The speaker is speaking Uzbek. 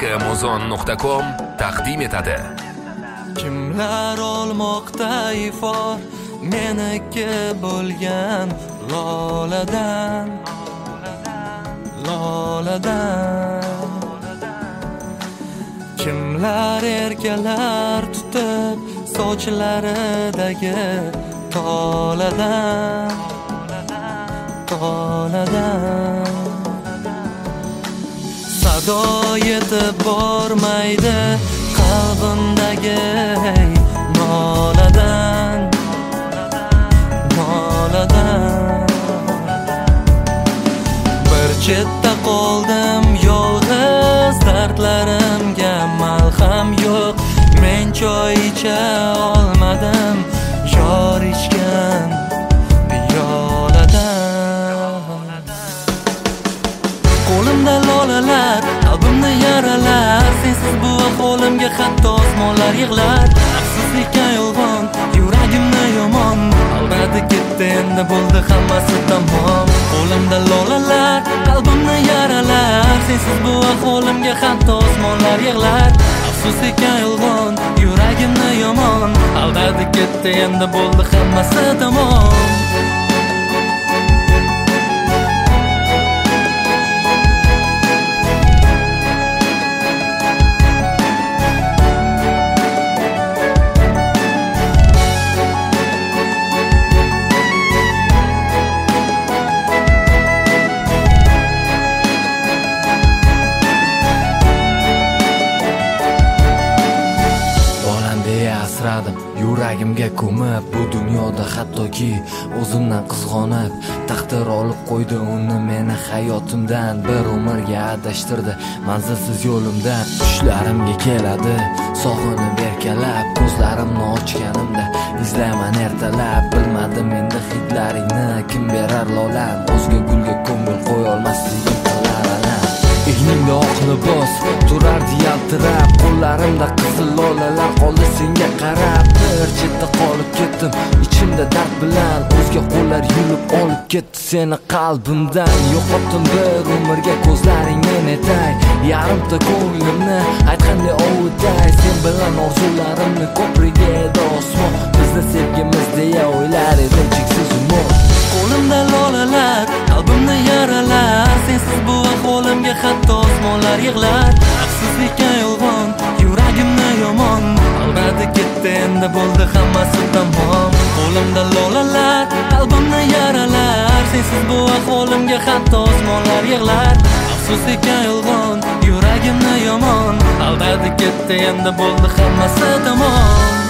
Amazon.com taqdim etadi. Kimlar olmoqda ifor meniki bo'lgan loladan, loladan. Kimlar erkalar tutib sochlaridagi toladan, toladan. Sado yetib bormaydi qalbimdagi noladan, noladan. Bir chetda qoldim yolg'iz, dardlarimga malham yo'q. Men choy icha olmadim yor ichgan piyoladan. Qo'limda lolalar, qalbimni yaralar. Sensiz bu ahvolimga hatto osmonlar yig'lar. Afsuslikka yolg'on, yuragimni yomon aldadi ketdi, endi bo'ldi hammasi tamom. Qo'limda lolalar, qalbimni yaralar. Sensiz bu ahvolimga hatto osmonlar yig'lar. Afsuslikka yolg'on, yuragimni yomon aldadi ketdi, endi bo'ldi hammasi tamom. Yuragimga ko'mib bu dunyoda hattoki o'zimdan qizg'onib taqdir olib qo'ydi uni meni hayotimdan. Bir umrga adashtirdi manzilsiz yo'limdan. Tushlarimga keladi sog'inib erkalab, ko'zlarimni ochganimda izlayman ertalab. Bilmadim endi hidlaringni kim berar lolam, o'zga gulga ko'ngil qo'yolmasligim qilar alam. Egningda oq libos turardi yaltirab, qo'llarimda qizil lolalar qoldi senga qarab. Bir chetda qolib ketdim ichimda dard bilan, o'zga qo'llar yulib olib ketdi seni qalbimdan. Yo'qotdim bir umrga ko'zlaringni netay, yarimta ko'nglimni aytganda ovutay. Sen bilan orzularimni ko'priga edi osmon, bizni sevgimiz deya o'ylar edim cheksiz umr. Qo'limda lolalar, qalbimni yaralar. Sensiz bu ahvolimga hatto osmonlar yig'lar. Afsuslikka yolg'on, yuragimni yomon aldadi ketdi, endi bo'ldi hammasi tamom. Qo'limda lolalar, qalbimni yaralar. Sensiz bu ahvolimga hatto osmonlar yig'lar. Afsuslikka yolg'on, yuragimni yomon aldadi ketdi, endi bo'ldi hammasi tamom.